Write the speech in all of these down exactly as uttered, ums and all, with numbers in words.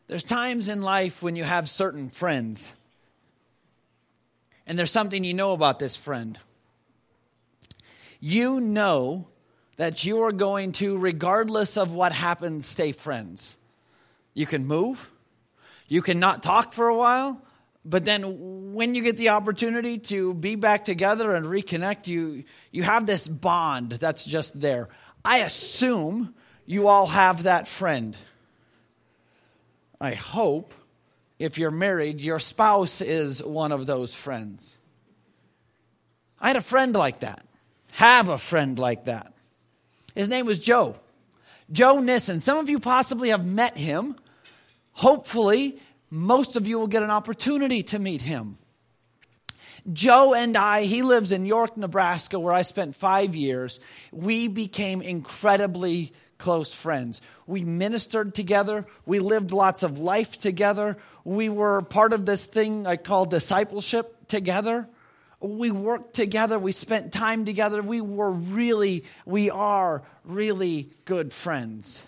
There's times in life when you have certain friends, and there's something you know about this friend. You know that you are going to, regardless of what happens, stay friends. You can move. You can not talk for a while. But then when you get the opportunity to be back together and reconnect, you, you have this bond that's just there. I assume you all have that friend. I hope if you're married, your spouse is one of those friends. I had a friend like that. Have a friend like that. His name was Joe. Joe Nissen. Some of you possibly have met him. Hopefully, most of you will get an opportunity to meet him. Joe and I, he lives in York, Nebraska, where I spent five years. We became incredibly close friends. We ministered together. We lived lots of life together. We were part of this thing I call discipleship together. We worked together. We spent time together. We were really, we are really good friends.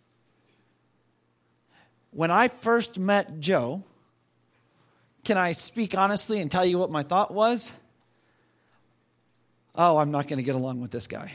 When I first met Joe, can I speak honestly and tell you what my thought was? Oh, I'm not going to get along with this guy.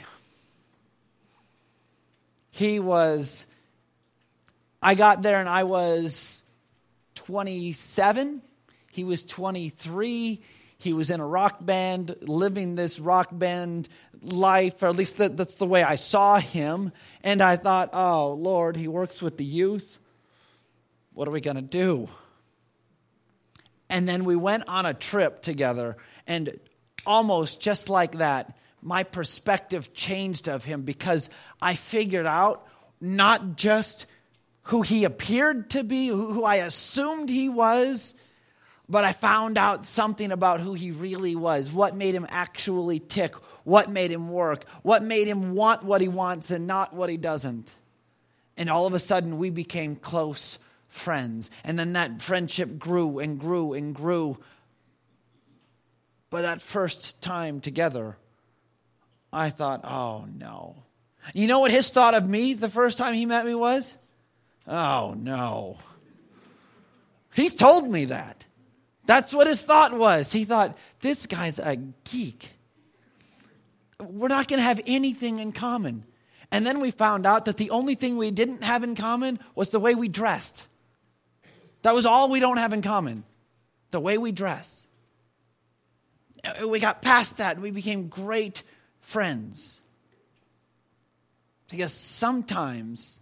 He was, I got there and I was twenty-seven. He was twenty-three. He was in a rock band, living this rock band life, or at least that, that's the way I saw him. And I thought, oh, Lord, he works with the youth. What are we going to do? And then we went on a trip together, and almost just like that, my perspective changed of him, because I figured out not just who he appeared to be, who, who I assumed he was, but I found out something about who he really was, what made him actually tick, what made him work, what made him want what he wants and not what he doesn't. And all of a sudden, we became close friends. And then that friendship grew and grew and grew. But that first time together, I thought, oh no. You know what his thought of me the first time he met me was? Oh no. He's told me that. That's what his thought was. He thought, this guy's a geek. We're not going to have anything in common. And then we found out that the only thing we didn't have in common was the way we dressed. That was all we don't have in common. The way we dress. We got past that. We became great friends. Because sometimes,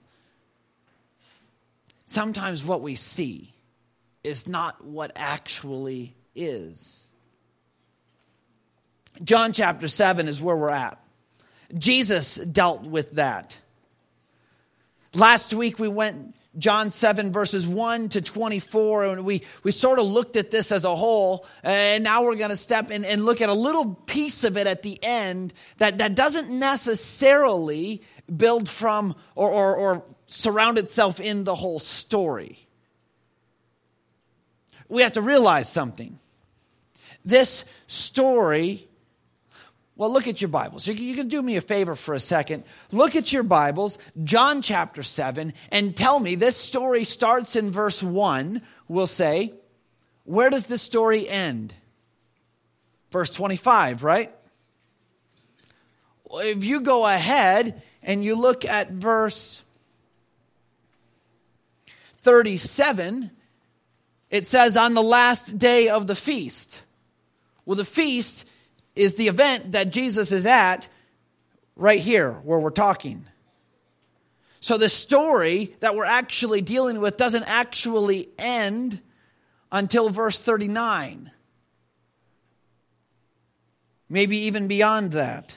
sometimes what we see is not what actually is. John chapter seven is where we're at. Jesus dealt with that. Last week we went John seven verses one to twenty-four, and we, we sort of looked at this as a whole, and now we're going to step in and look at a little piece of it at the end that, that doesn't necessarily build from or, or, or surround itself in the whole story. We have to realize something. This story, well, look at your Bibles. You can, you can do me a favor for a second. Look at your Bibles, John chapter seven, and tell me, this story starts in verse one, we'll say. Where does this story end? Verse twenty-five, right? If you go ahead and you look at verse thirty-seven, it says, on the last day of the feast. Well, the feast is the event that Jesus is at right here where we're talking. So the story that we're actually dealing with doesn't actually end until verse thirty-nine. Maybe even beyond that.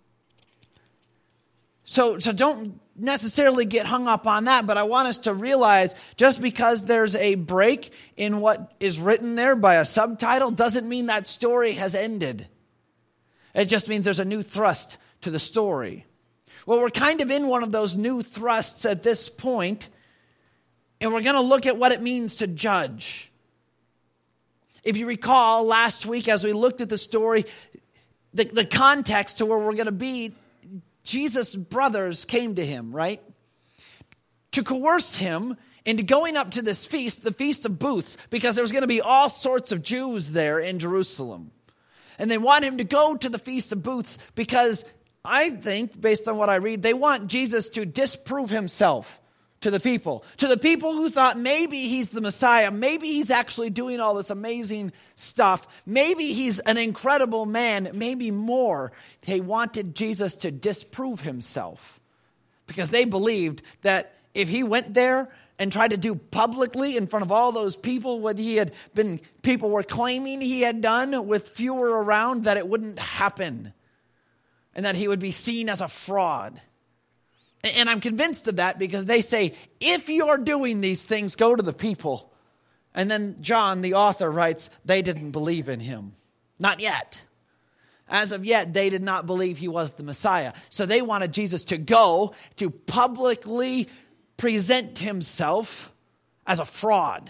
So, so don't necessarily get hung up on that, but I want us to realize just because there's a break in what is written there by a subtitle doesn't mean that story has ended. It just means there's a new thrust to the story. Well, we're kind of in one of those new thrusts at this point, and we're going to look at what it means to judge. If you recall, last week as we looked at the story, the, the context to where we're going to be, Jesus' brothers came to him, right? to coerce him into going up to this feast, the Feast of Booths, because there's going to be all sorts of Jews there in Jerusalem. And they want him to go to the Feast of Booths because I think, based on what I read, they want Jesus to disprove himself to the people. To the people who thought maybe he's the Messiah, maybe he's actually doing all this amazing stuff, maybe he's an incredible man, maybe more. They wanted Jesus to disprove himself because they believed that if he went there and tried to do publicly in front of all those people what he had been, people were claiming he had done with fewer around, that it wouldn't happen and that he would be seen as a fraud. And I'm convinced of that because they say, if you're doing these things, go to the people. And then John, the author, writes, they didn't believe in him. Not yet. As of yet, they did not believe he was the Messiah. So they wanted Jesus to go to publicly present himself as a fraud.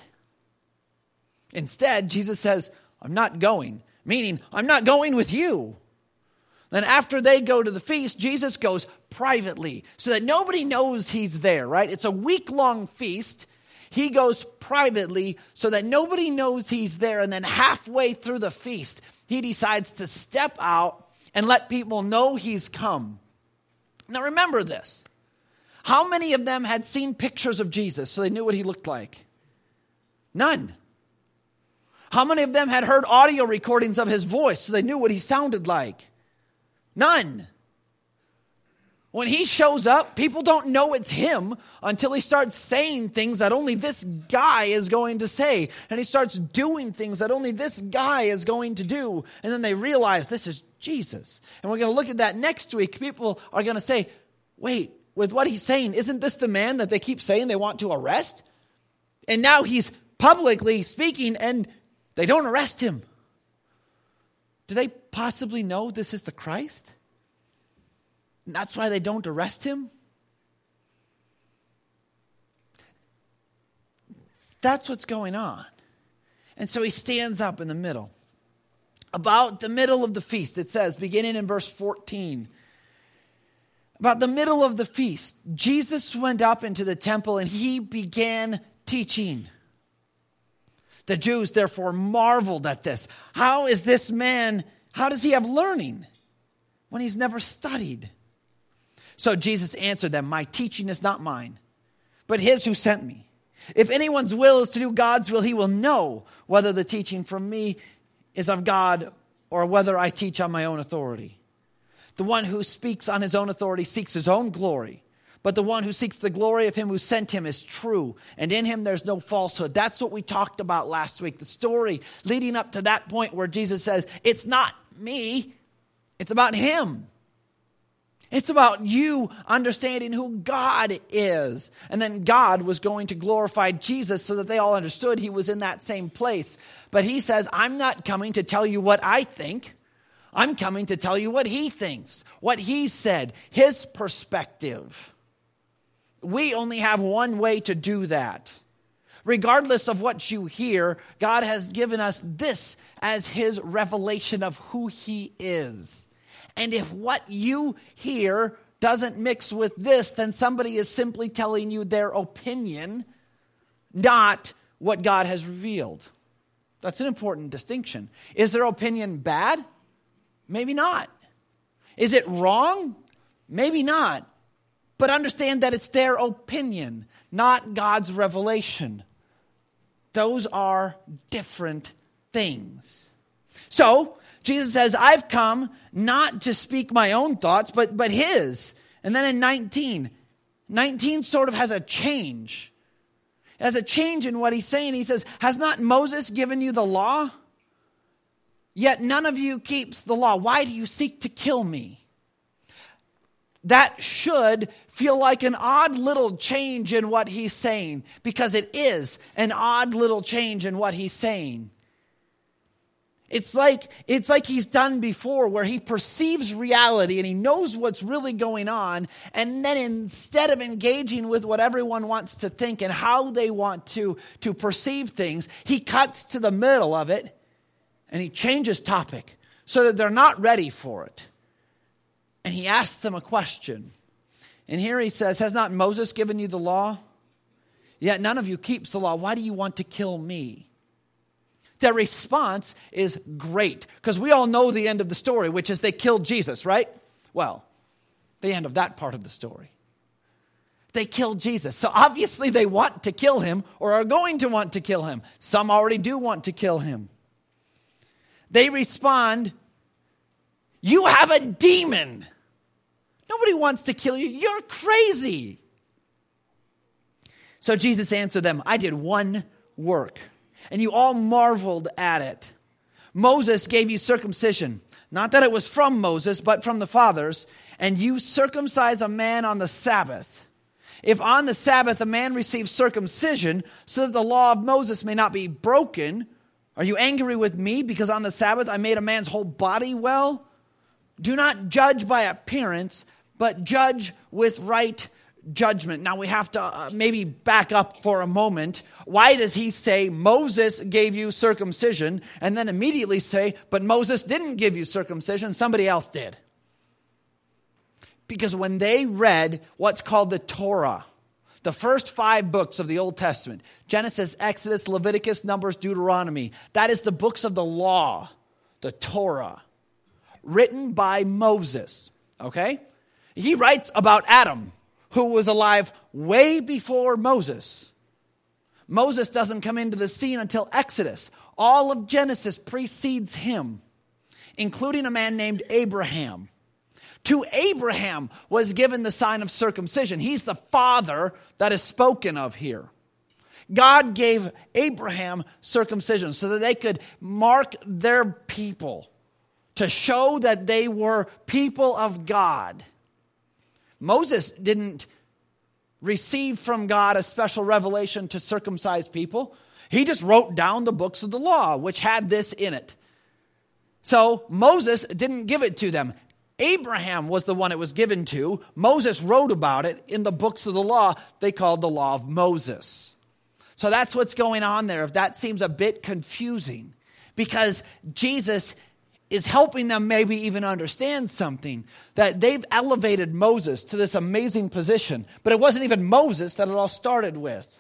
Instead, Jesus says, I'm not going, meaning I'm not going with you. Then after they go to the feast, Jesus goes privately so that nobody knows he's there, right? It's a week-long feast. He goes privately so that nobody knows he's there. And then halfway through the feast, he decides to step out and let people know he's come. Now remember this. How many of them had seen pictures of Jesus so they knew what he looked like? None. How many of them had heard audio recordings of his voice so they knew what he sounded like? None. When he shows up, people don't know it's him until he starts saying things that only this guy is going to say. And he starts doing things that only this guy is going to do. And then they realize this is Jesus. And we're going to look at that next week. People are going to say, wait, with what he's saying, isn't this the man that they keep saying they want to arrest? And now he's publicly speaking and they don't arrest him. Do they possibly know this is the Christ? And that's why they don't arrest him? That's what's going on. And so he stands up in the middle. About the middle of the feast, it says, beginning in verse fourteen, about the middle of the feast, Jesus went up into the temple and he began teaching. The Jews therefore marveled at this. How is this man, how does he have learning when he's never studied? So Jesus answered them, my teaching is not mine, but his who sent me. If anyone's will is to do God's will, he will know whether the teaching from me is of God or whether I teach on my own authority. The one who speaks on his own authority seeks his own glory. But the one who seeks the glory of him who sent him is true. And in him there's no falsehood. That's what we talked about last week. The story leading up to that point where Jesus says, it's not me. It's about him. It's about you understanding who God is. And then God was going to glorify Jesus so that they all understood he was in that same place. But he says, I'm not coming to tell you what I think. I'm coming to tell you what he thinks, what he said, his perspective. We only have one way to do that. Regardless of what you hear, God has given us this as his revelation of who he is. And if what you hear doesn't mix with this, then somebody is simply telling you their opinion, not what God has revealed. That's an important distinction. Is their opinion bad? Maybe not. Is it wrong? Maybe not. But understand that it's their opinion, not God's revelation. Those are different things. So, Jesus says, I've come not to speak my own thoughts, but, but his. And then in nineteen, nineteen sort of has a change. It has a change in what he's saying. He says, has not Moses given you the law? Yet none of you keeps the law. Why do you seek to kill me? That should feel like an odd little change in what he's saying, because it is an odd little change in what he's saying. It's like, it's like he's done before, where he perceives reality and he knows what's really going on. And then instead of engaging with what everyone wants to think and how they want to, to perceive things, he cuts to the middle of it and he changes topic so that they're not ready for it. And he asks them a question. And here he says, has not Moses given you the law? yet none of you keeps the law. Why do you want to kill me? Their response is great, because we all know the end of the story, which is they killed Jesus, right? Well, the end of that part of the story. They killed Jesus. So obviously they want to kill him, or are going to want to kill him. Some already do want to kill him. They respond, you have a demon. Nobody wants to kill you. You're crazy. So Jesus answered them, I did one work, and you all marveled at it. Moses gave you circumcision, not that it was from Moses, but from the fathers, and you circumcise a man on the Sabbath. If on the Sabbath a man receives circumcision, so that the law of Moses may not be broken, are you angry with me because on the Sabbath I made a man's whole body well? Do not judge by appearance, but judge with right judgment. Now we have to uh, maybe back up for a moment. Why does he say Moses gave you circumcision and then immediately say, but Moses didn't give you circumcision, somebody else did? Because when they read what's called the Torah, the first five books of the Old Testament, Genesis, Exodus, Leviticus, Numbers, Deuteronomy, that is the books of the law, the Torah, written by Moses, okay? He writes about Adam, who was alive way before Moses. Moses doesn't come into the scene until Exodus. All of Genesis precedes him, including a man named Abraham. To Abraham was given the sign of circumcision. He's the father that is spoken of here. God gave Abraham circumcision so that they could mark their people, to show that they were people of God. Moses didn't receive from God a special revelation to circumcise people. He just wrote down the books of the law, which had this in it. So Moses didn't give it to them. Abraham was the one it was given to. Moses wrote about it in the books of the law they called the law of Moses. So that's what's going on there. If that seems a bit confusing, because Jesus is helping them maybe even understand something, that they've elevated Moses to this amazing position, but it wasn't even Moses that it all started with.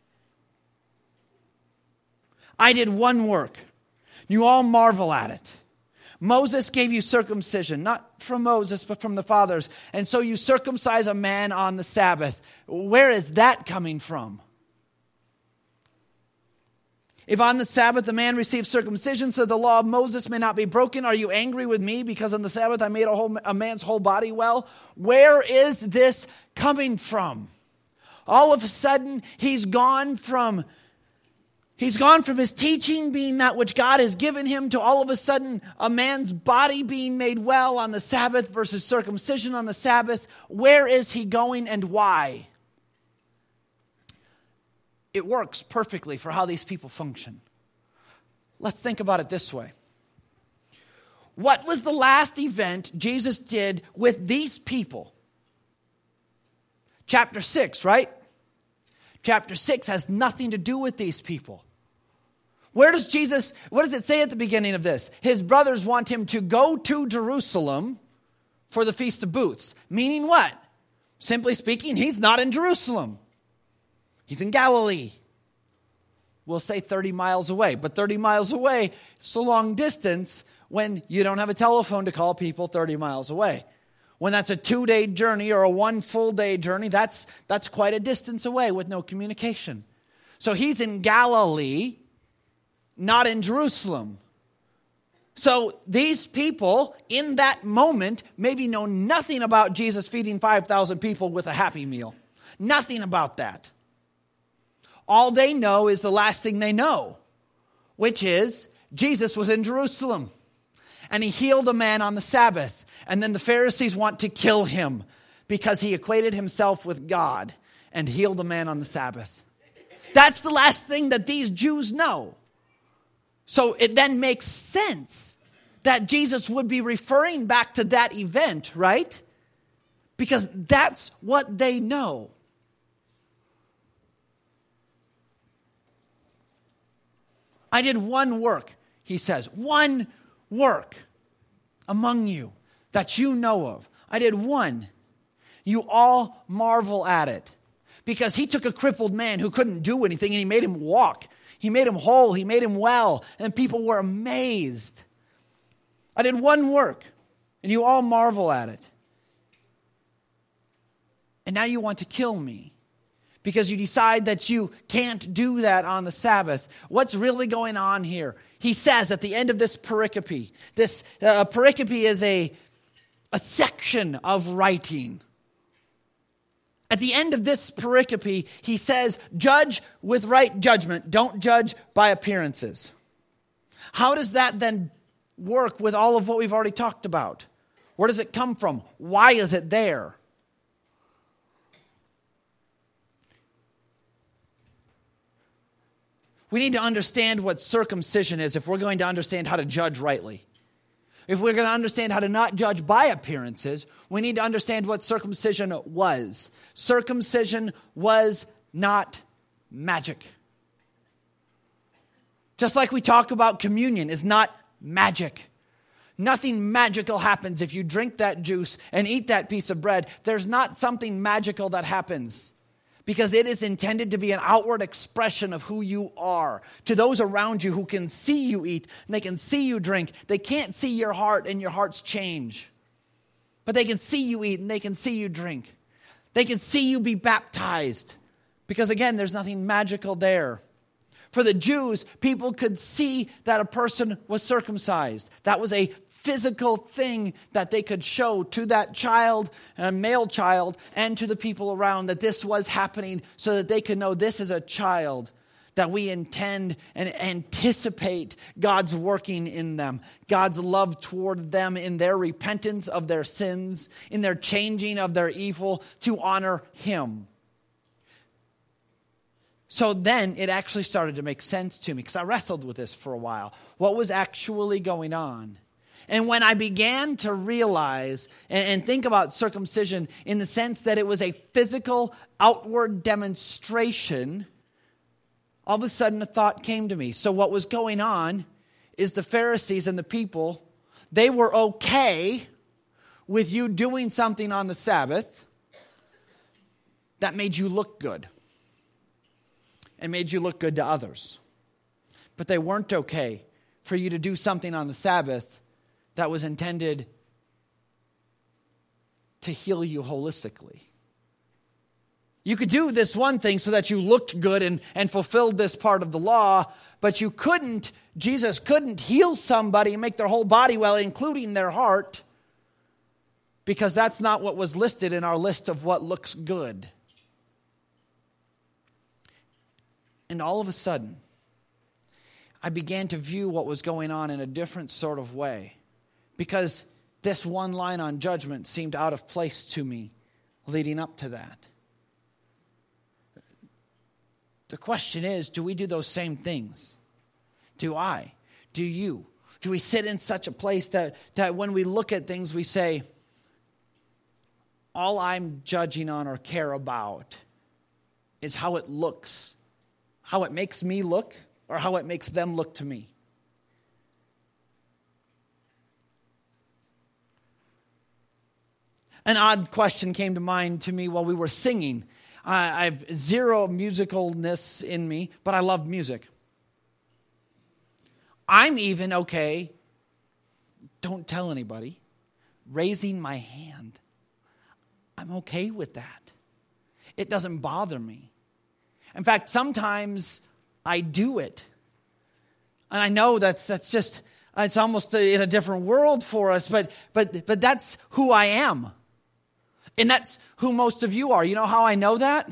I did one work. You all marvel at it. Moses gave you circumcision, not from Moses, but from the fathers. And so you circumcise a man on the Sabbath. Where is that coming from? If on the Sabbath a man receives circumcision so the law of Moses may not be broken, are you angry with me because on the Sabbath I made a, whole, a man's whole body well? Where is this coming from? All of a sudden, he's gone from He's gone from his teaching being that which God has given him to all of a sudden a man's body being made well on the Sabbath versus circumcision on the Sabbath. Where is he going and why? It works perfectly for how these people function. Let's think about it this way. What was the last event Jesus did with these people? Chapter six, right? Chapter six has nothing to do with these people. Where does Jesus, what does it say at the beginning of this? His brothers want him to go to Jerusalem for the Feast of Booths. Meaning what? Simply speaking, he's not in Jerusalem. He's in Galilee. We'll say thirty miles away. But thirty miles away, it's a long distance when you don't have a telephone to call people thirty miles away. When that's a two-day journey or a one full-day journey, that's, that's quite a distance away with no communication. So he's in Galilee, not in Jerusalem. So these people in that moment maybe know nothing about Jesus feeding five thousand people with a Happy Meal. Nothing about that. All they know is the last thing they know, which is Jesus was in Jerusalem and he healed a man on the Sabbath. And then the Pharisees want to kill him because he equated himself with God and healed a man on the Sabbath. That's the last thing that these Jews know. So it then makes sense that Jesus would be referring back to that event, right? Because that's what they know. I did one work, he says, one work among you that you know of. I did one. You all marvel at it. because he took a crippled man who couldn't do anything and he made him walk. He made him whole. He made him well. And people were amazed. I did one work and you all marvel at it. And now you want to kill me because you decide that you can't do that on the Sabbath. What's really going on here? He says at the end of this pericope, this uh, pericope is a, a section of writing. At the end of this pericope, he says, judge with right judgment. Don't judge by appearances. How does that then work with all of what we've already talked about? Where does it come from? Why is it there? We need to understand what circumcision is if we're going to understand how to judge rightly. If we're going to understand how to not judge by appearances, we need to understand what circumcision was. Circumcision was not magic. Just like we talk about communion is not magic. Nothing magical happens if you drink that juice and eat that piece of bread. There's not something magical that happens because it is intended to be an outward expression of who you are to those around you who can see you eat and they can see you drink. They can't see your heart and your heart's change, but they can see you eat and they can see you drink. They can see you be baptized because, again, there's nothing magical there. For the Jews, people could see that a person was circumcised. That was a physical thing that they could show to that child, a male child, and to the people around that this was happening so that they could know this is a child that we intend and anticipate God's working in them, God's love toward them in their repentance of their sins, in their changing of their evil to honor Him. So then it actually started to make sense to me because I wrestled with this for a while. What was actually going on? And when I began to realize and, and think about circumcision in the sense that it was a physical outward demonstration, all of a sudden a thought came to me. So what was going on is the Pharisees and the people, they were okay with you doing something on the Sabbath that made you look good and made you look good to others. But they weren't okay for you to do something on the Sabbath that was intended to heal you holistically. You could do this one thing so that you looked good and, and fulfilled this part of the law, but you couldn't, Jesus couldn't heal somebody and make their whole body well, including their heart, because that's not what was listed in our list of what looks good. And all of a sudden, I began to view what was going on in a different sort of way. Because this one line on judgment seemed out of place to me leading up to that. The question is, do we do those same things? Do I? Do you? Do we sit in such a place that, that when we look at things we say, all I'm judging on or care about is how it looks, how it makes me look, or how it makes them look to me? An odd question came to mind to me while we were singing. I have zero musicalness in me, but I love music. I'm even okay, don't tell anybody, raising my hand. I'm okay with that. It doesn't bother me. In fact, sometimes I do it. And I know that's that's just, it's almost in a different world for us, but but but that's who I am. And that's who most of you are. You know how I know that?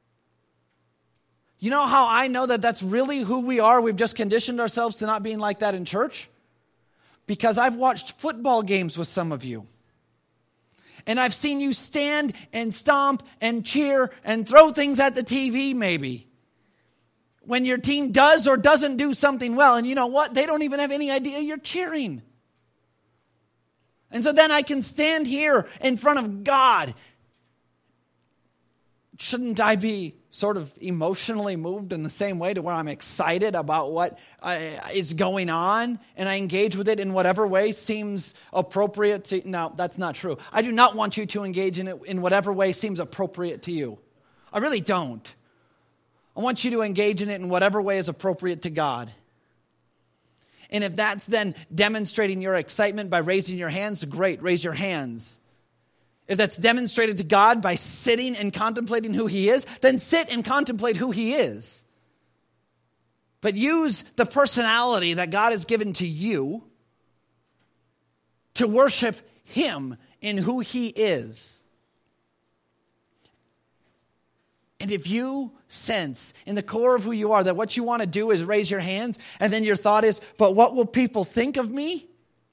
You know how I know that that's really who we are? We've just conditioned ourselves to not being like that in church? Because I've watched football games with some of you. And I've seen you stand and stomp and cheer and throw things at the T V maybe. When your team does or doesn't do something well. And you know what? They don't even have any idea you're cheering. And so then I can stand here in front of God. Shouldn't I be sort of emotionally moved in the same way to where I'm excited about what uh, is going on and I engage with it in whatever way seems appropriate to... No, that's not true. I do not want you to engage in it in whatever way seems appropriate to you. I really don't. I want you to engage in it in whatever way is appropriate to God. And if that's then demonstrating your excitement by raising your hands, great, raise your hands. If that's demonstrated to God by sitting and contemplating who He is, then sit and contemplate who He is. But use the personality that God has given to you to worship Him in who He is. And if you sense in the core of who you are that what you want to do is raise your hands, and then your thought is, but what will people think of me?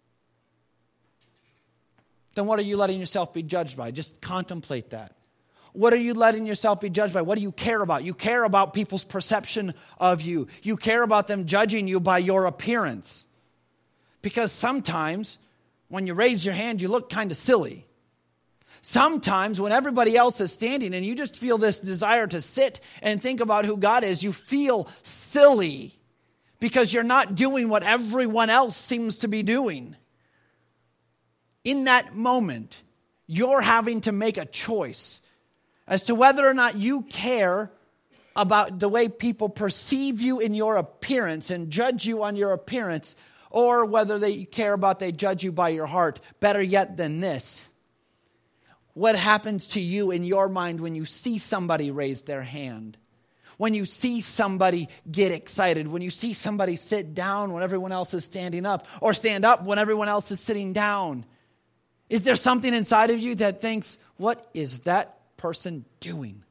Then what are you letting yourself be judged by? Just contemplate that. What are you letting yourself be judged by? What do you care about? You care about people's perception of you. You care about them judging you by your appearance. Because sometimes when you raise your hand, you look kind of silly. Sometimes when everybody else is standing and you just feel this desire to sit and think about who God is, you feel silly because you're not doing what everyone else seems to be doing. In that moment, you're having to make a choice as to whether or not you care about the way people perceive you in your appearance and judge you on your appearance, or whether they care about they judge you by your heart. Better yet than this, what happens to you in your mind when you see somebody raise their hand? When you see somebody get excited? When you see somebody sit down when everyone else is standing up? Or stand up when everyone else is sitting down? Is there something inside of you that thinks, what is that person doing?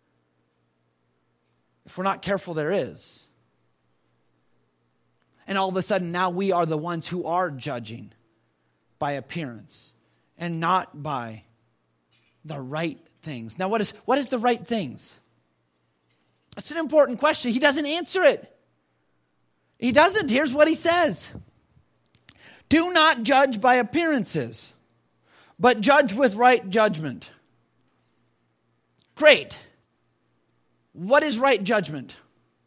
If we're not careful, there is. And all of a sudden now we are the ones who are judging by appearance and not by the right things. Now, what is what is the right things? That's an important question. He doesn't answer it. He doesn't. Here's what he says. Do not judge by appearances, but judge with right judgment. Great. What is right judgment?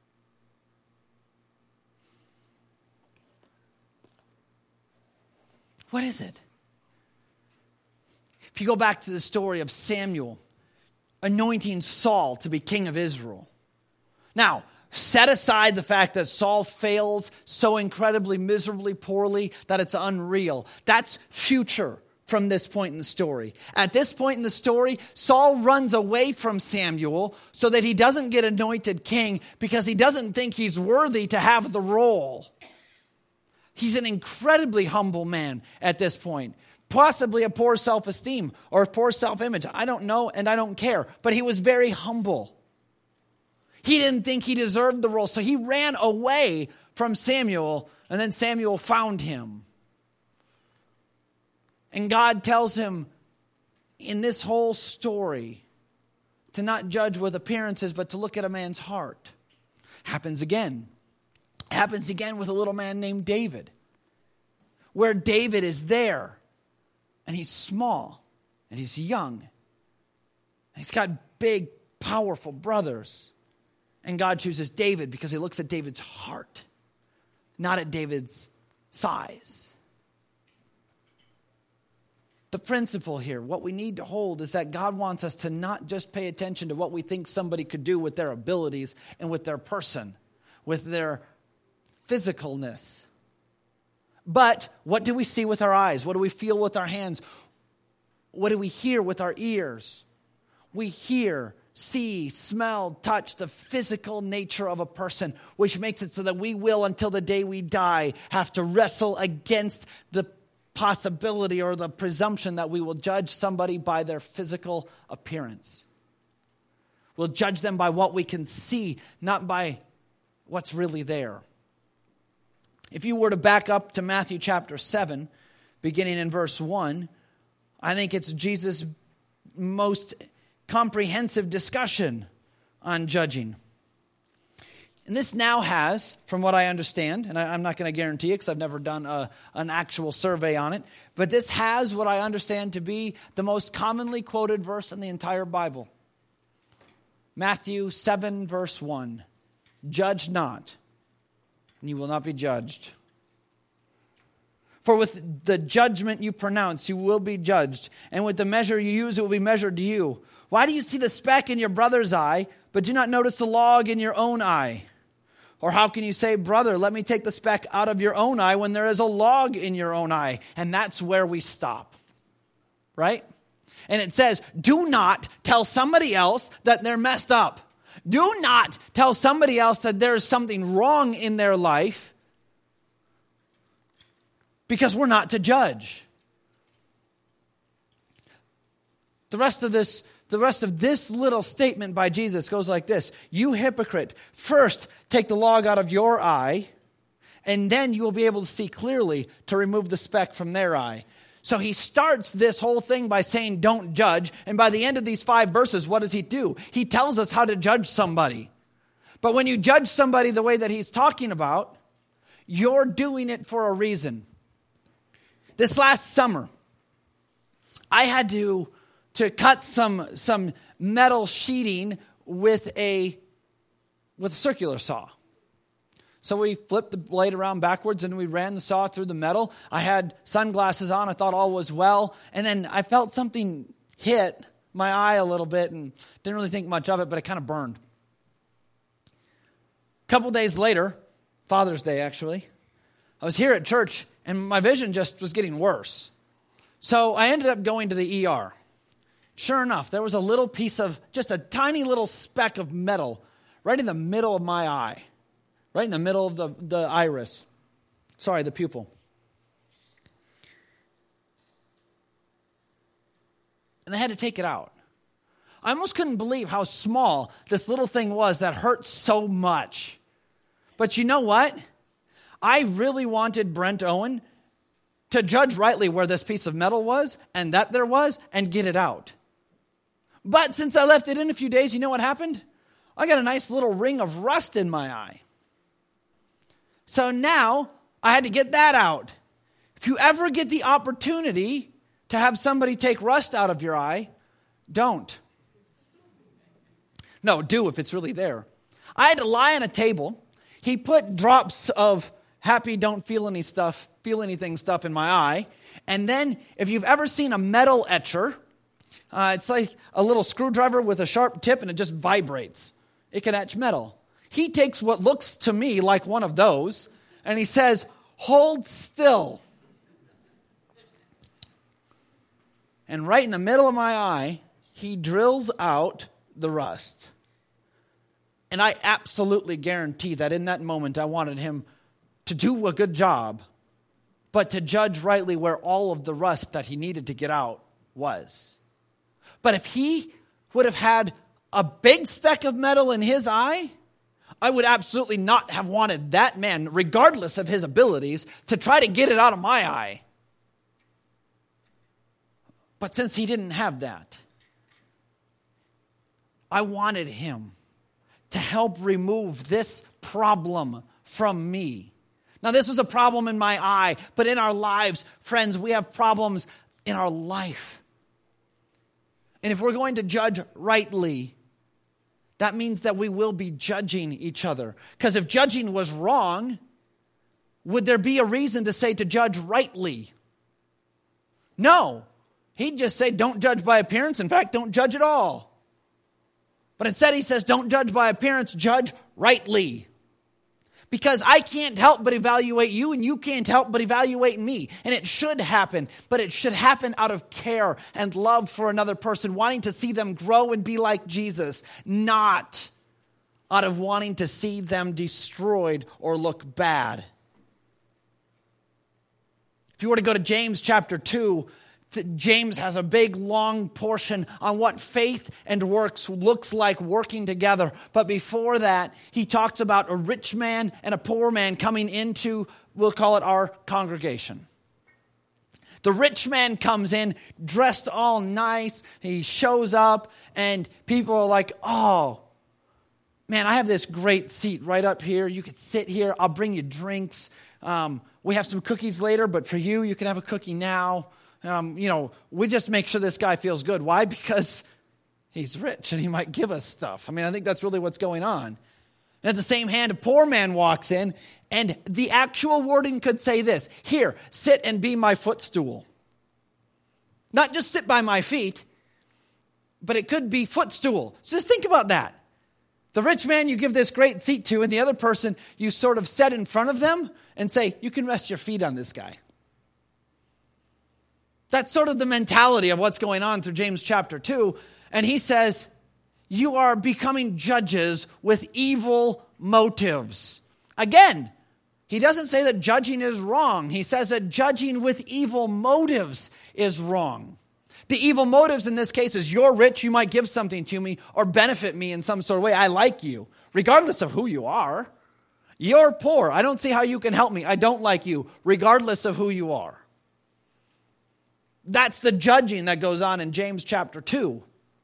What is it? If you go back to the story of Samuel anointing Saul to be king of Israel. Now, set aside the fact that Saul fails so incredibly, miserably, poorly that it's unreal. That's future from this point in the story. At this point in the story, Saul runs away from Samuel so that he doesn't get anointed king because he doesn't think he's worthy to have the role. He's an incredibly humble man at this point. Possibly a poor self-esteem or a poor self-image. I don't know and I don't care. But he was very humble. He didn't think he deserved the role. So he ran away from Samuel, and then Samuel found him. And God tells him in this whole story to not judge with appearances, but to look at a man's heart. Happens again. Happens again with a little man named David. Where David is there. And he's small, and he's young, and he's got big, powerful brothers. And God chooses David because he looks at David's heart, not at David's size. The principle here, what we need to hold, is that God wants us to not just pay attention to what we think somebody could do with their abilities and with their person, with their physicalness. But what do we see with our eyes? What do we feel with our hands? What do we hear with our ears? We hear, see, smell, touch the physical nature of a person, which makes it so that we will, until the day we die, have to wrestle against the possibility or the presumption that we will judge somebody by their physical appearance. We'll judge them by what we can see, not by what's really there. If you were to back up to Matthew chapter seven, beginning in verse one, I think it's Jesus' most comprehensive discussion on judging. And this now has, from what I understand, and I, I'm not going to guarantee it because I've never done a, an actual survey on it, but this has what I understand to be the most commonly quoted verse in the entire Bible. Matthew seven, verse one. Judge not, and you will not be judged. For with the judgment you pronounce, you will be judged. And with the measure you use, it will be measured to you. Why do you see the speck in your brother's eye, but do not notice the log in your own eye? Or how can you say, brother, let me take the speck out of your own eye when there is a log in your own eye? And that's where we stop, right? And it says, do not tell somebody else that they're messed up. Do not tell somebody else that there is something wrong in their life, because we're not to judge. The rest of this The rest of this little statement by Jesus goes like this. You hypocrite, first take the log out of your eye, and then you will be able to see clearly to remove the speck from their eye. So he starts this whole thing by saying don't judge, and by the end of these five verses, what does he do? He tells us how to judge somebody. But when you judge somebody the way that he's talking about, you're doing it for a reason. This last summer, I had to... to cut some some metal sheeting with a with a circular saw. So we flipped the blade around backwards and we ran the saw through the metal. I had sunglasses on. I thought all was well. And then I felt something hit my eye a little bit and didn't really think much of it, but it kind of burned. A couple days later, Father's Day actually, I was here at church and my vision just was getting worse. So I ended up going to the E R. Sure enough, there was a little piece of, just a tiny little speck of metal right in the middle of my eye. Right in the middle of the, the iris. Sorry, the pupil. And they had to take it out. I almost couldn't believe how small this little thing was that hurt so much. But you know what? I really wanted Brent Owen to judge rightly where this piece of metal was and that there was and get it out. But since I left it in a few days, you know what happened? I got a nice little ring of rust in my eye. So now I had to get that out. If you ever get the opportunity to have somebody take rust out of your eye, don't. No, do if it's really there. I had to lie on a table. He put drops of happy don't feel any stuff, feel anything stuff in my eye. And then if you've ever seen a metal etcher, Uh, it's like a little screwdriver with a sharp tip and it just vibrates. It can etch metal. He takes what looks to me like one of those and he says, hold still. And right in the middle of my eye, he drills out the rust. And I absolutely guarantee that in that moment I wanted him to do a good job, but to judge rightly where all of the rust that he needed to get out was. But if he would have had a big speck of metal in his eye, I would absolutely not have wanted that man, regardless of his abilities, to try to get it out of my eye. But since he didn't have that, I wanted him to help remove this problem from me. Now, this was a problem in my eye, but in our lives, friends, we have problems in our life. And if we're going to judge rightly, that means that we will be judging each other. Because if judging was wrong, would there be a reason to say to judge rightly? No. He'd just say don't judge by appearance. In fact, don't judge at all. But instead he says don't judge by appearance, judge rightly. Because I can't help but evaluate you, and you can't help but evaluate me. And it should happen, but it should happen out of care and love for another person, wanting to see them grow and be like Jesus, not out of wanting to see them destroyed or look bad. If you were to go to James chapter two, James has a big, long portion on what faith and works looks like working together. But before that, he talks about a rich man and a poor man coming into, we'll call it our congregation. The rich man comes in dressed all nice. He shows up and people are like, oh, man, I have this great seat right up here. You could sit here. I'll bring you drinks. Um, we have some cookies later, but for you, you can have a cookie now. Um, you know, we just make sure this guy feels good. Why? Because he's rich and he might give us stuff. I mean, I think that's really what's going on. And at the same hand, a poor man walks in, and the actual wording could say this: here, sit and be my footstool. Not just sit by my feet, but it could be footstool. So just think about that. The rich man you give this great seat to, and the other person you sort of set in front of them and say, you can rest your feet on this guy. That's sort of the mentality of what's going on through James chapter two. And he says, you are becoming judges with evil motives. Again, he doesn't say that judging is wrong. He says that judging with evil motives is wrong. The evil motives in this case is you're rich, you might give something to me or benefit me in some sort of way. I like you, regardless of who you are. You're poor. I don't see how you can help me. I don't like you, regardless of who you are. That's the judging that goes on in James chapter two.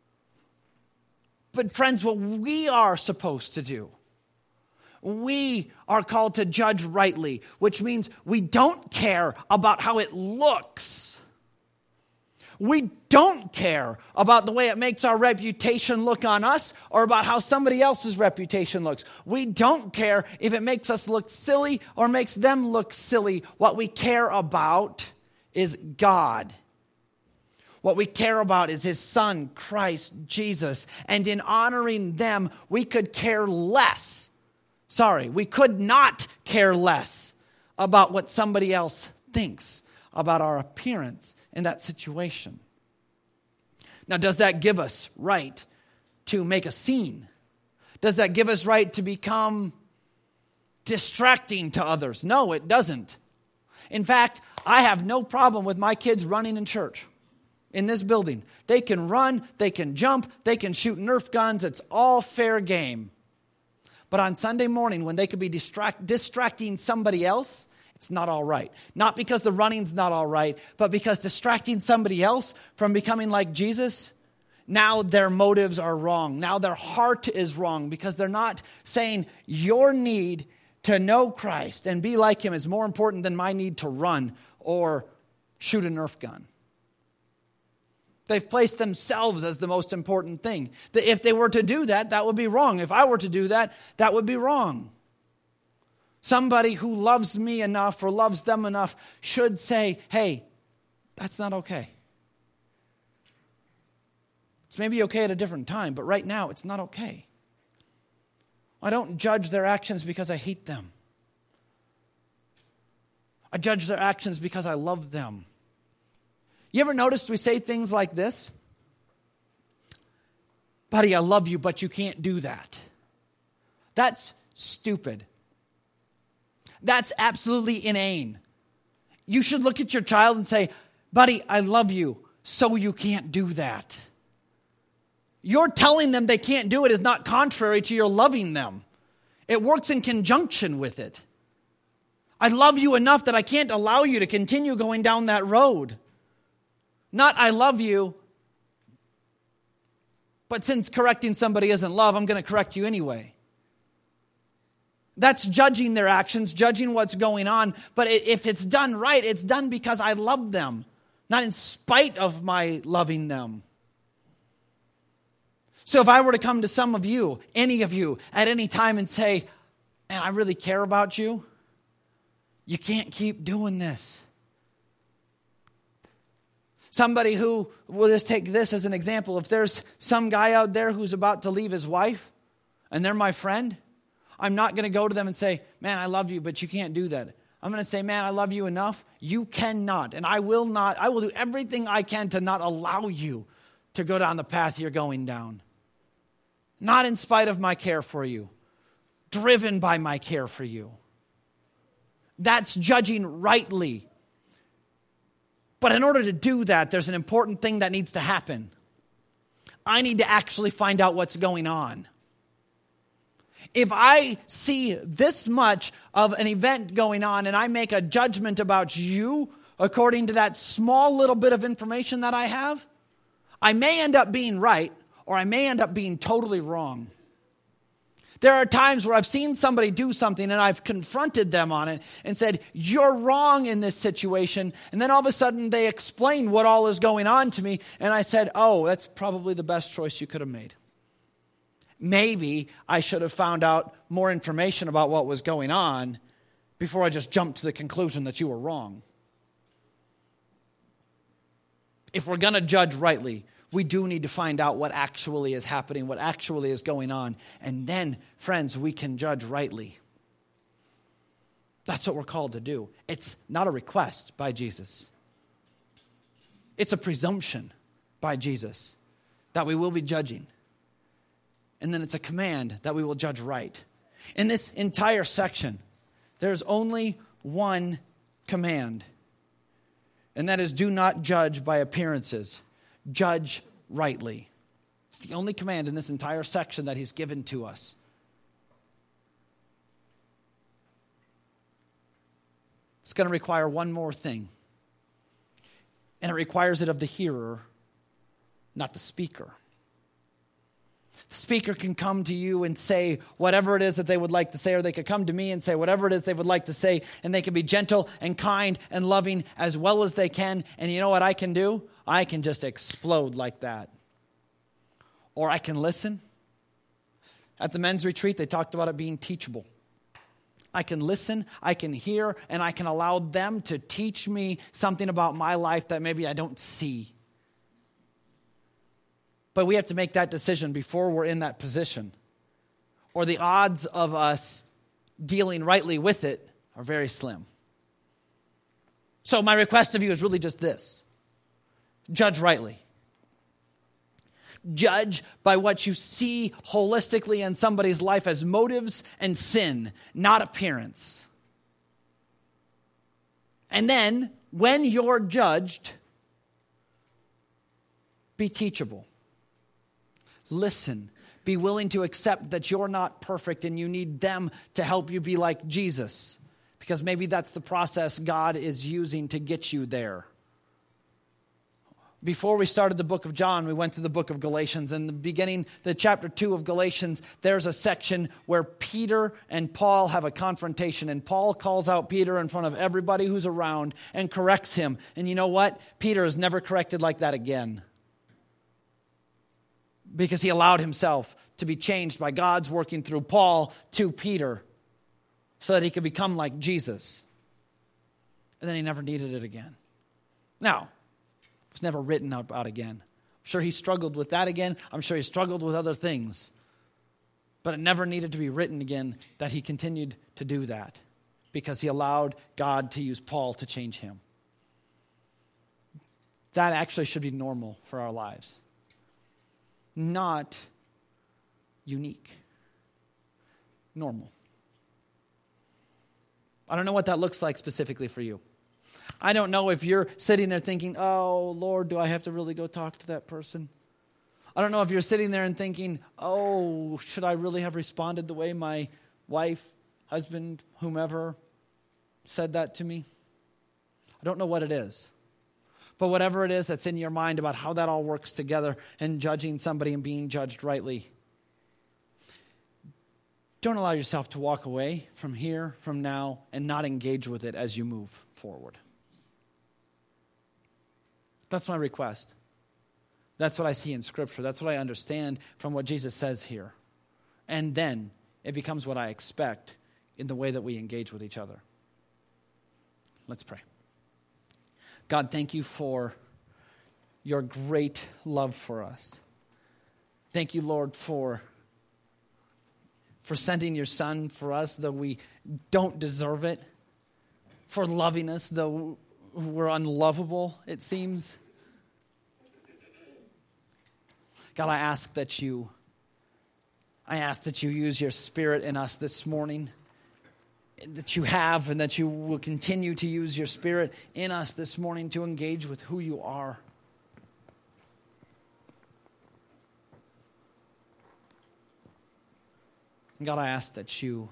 But friends, what we are supposed to do, we are called to judge rightly, which means we don't care about how it looks. We don't care about the way it makes our reputation look on us or about how somebody else's reputation looks. We don't care if it makes us look silly or makes them look silly. What we care about is God. What we care about is his son, Christ Jesus. And in honoring them, we could care less. Sorry, we could not care less about what somebody else thinks about our appearance in that situation. Now, does that give us right to make a scene? Does that give us right to become distracting to others? No, it doesn't. In fact, I have no problem with my kids running in church. In this building. They can run, they can jump, they can shoot Nerf guns. It's all fair game. But on Sunday morning, when they could be distract, distracting somebody else, it's not all right. Not because the running's not all right, but because distracting somebody else from becoming like Jesus, now their motives are wrong. Now their heart is wrong because they're not saying your need to know Christ and be like him is more important than my need to run or shoot a Nerf gun. They've placed themselves as the most important thing. That if they were to do that, that would be wrong. If I were to do that, that would be wrong. Somebody who loves me enough or loves them enough should say, hey, that's not okay. It's maybe okay at a different time, but right now it's not okay. I don't judge their actions because I hate them. I judge their actions because I love them. You ever noticed we say things like this? Buddy, I love you, but you can't do that. That's stupid. That's absolutely inane. You should look at your child and say, buddy, I love you, so you can't do that. Your telling them they can't do it is not contrary to your loving them. It works in conjunction with it. I love you enough that I can't allow you to continue going down that road. Not I love you, but since correcting somebody isn't love, I'm going to correct you anyway. That's judging their actions, judging what's going on. But if it's done right, it's done because I love them, not in spite of my loving them. So if I were to come to some of you, any of you, at any time and say, man, I really care about you, you can't keep doing this. Somebody who, we'll just take this as an example. If there's some guy out there who's about to leave his wife and they're my friend, I'm not going to go to them and say, man, I love you, but you can't do that. I'm going to say, man, I love you enough. You cannot, and I will not, I will do everything I can to not allow you to go down the path you're going down. Not in spite of my care for you, driven by my care for you. That's judging rightly. But in order to do that, there's an important thing that needs to happen. I need to actually find out what's going on. If I see this much of an event going on and I make a judgment about you according to that small little bit of information that I have, I may end up being right or I may end up being totally wrong. There are times where I've seen somebody do something and I've confronted them on it and said, you're wrong in this situation. And then all of a sudden they explain what all is going on to me. And I said, oh, that's probably the best choice you could have made. Maybe I should have found out more information about what was going on before I just jumped to the conclusion that you were wrong. If we're going to judge rightly, we do need to find out what actually is happening, what actually is going on. And then, friends, we can judge rightly. That's what we're called to do. It's not a request by Jesus. It's a presumption by Jesus that we will be judging. And then it's a command that we will judge right. In this entire section, there's only one command. And that is, do not judge by appearances. Judge rightly. It's the only command in this entire section that he's given to us. It's going to require one more thing. And it requires it of the hearer, not the speaker. The speaker can come to you and say whatever it is that they would like to say, or they could come to me and say whatever it is they would like to say, and they can be gentle and kind and loving as well as they can. And you know what I can do? I can just explode like that. Or I can listen. At the men's retreat, they talked about it being teachable. I can listen, I can hear, and I can allow them to teach me something about my life that maybe I don't see. But we have to make that decision before we're in that position, or the odds of us dealing rightly with it are very slim. So my request of you is really just this. Judge rightly. Judge by what you see holistically in somebody's life as motives and sin, not appearance. And then, when you're judged, be teachable. Listen. Be willing to accept that you're not perfect and you need them to help you be like Jesus. Because maybe that's the process God is using to get you there. Before we started the book of John, we went to the book of Galatians. In the beginning, the chapter two of Galatians, there's a section where Peter and Paul have a confrontation. And Paul calls out Peter in front of everybody who's around and corrects him. And you know what? Peter is never corrected like that again. Because he allowed himself to be changed by God's working through Paul to Peter so that he could become like Jesus. And then he never needed it again. Now, it was never written about again. I'm sure he struggled with that again. I'm sure he struggled with other things. But it never needed to be written again that he continued to do that because he allowed God to use Paul to change him. That actually should be normal for our lives. Not unique. Normal. I don't know what that looks like specifically for you. I don't know if you're sitting there thinking, oh, Lord, do I have to really go talk to that person? I don't know if you're sitting there and thinking, oh, should I really have responded the way my wife, husband, whomever said that to me? I don't know what it is. But whatever it is that's in your mind about how that all works together and judging somebody and being judged rightly, don't allow yourself to walk away from here, from now, and not engage with it as you move forward. That's my request. That's what I see in Scripture. That's what I understand from what Jesus says here. And then it becomes what I expect in the way that we engage with each other. Let's pray. God, thank you for your great love for us. Thank you, Lord, for, for sending your Son for us, though we don't deserve it. For loving us, though we're unlovable, it seems. God, I ask that you, I ask that you use your Spirit in us this morning, that you have, and that you will continue to use your Spirit in us this morning to engage with who you are. And God, I ask that you,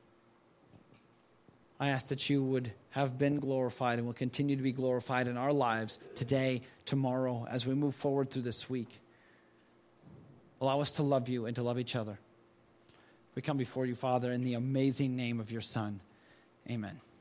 I ask that you would have been glorified and will continue to be glorified in our lives today, tomorrow, as we move forward through this week. Allow us to love you and to love each other. We come before you, Father, in the amazing name of your Son. Amen.